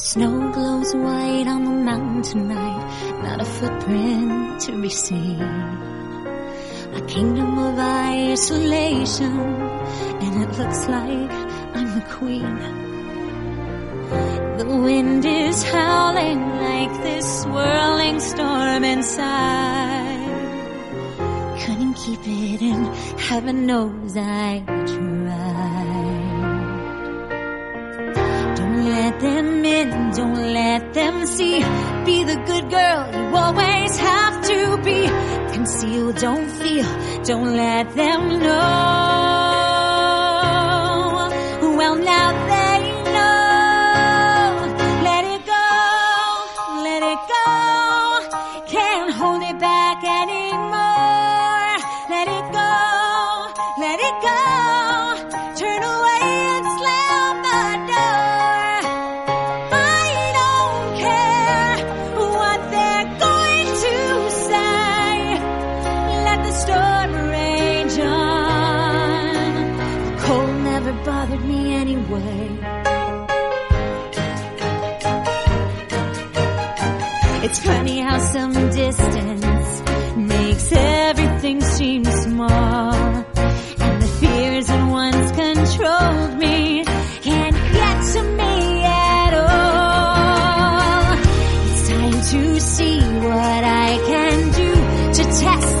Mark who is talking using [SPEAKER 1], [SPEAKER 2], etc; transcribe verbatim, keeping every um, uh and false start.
[SPEAKER 1] Snow glows white on the mountain tonight, not a footprint to be seen. A kingdom of isolation, and it looks like I'm the queen. The wind is howling like this swirling storm inside. Couldn't keep it in, heaven knows I tried. Don't let them in, don't let them see. Be the good girl you always have to be. Conceal, don't feel, don't let them know. Well, now they know. Let it go, let it go. Can't hold it back anymore. Let it go, let it go. Turn away and slam the door. I don't care what they're going to say. Let the storm rage on. The cold never bothered me anyway. It's funny how some distance makes everything seem small. And the fears that once controlled me can't get to me at all. It's time to see what I can do to test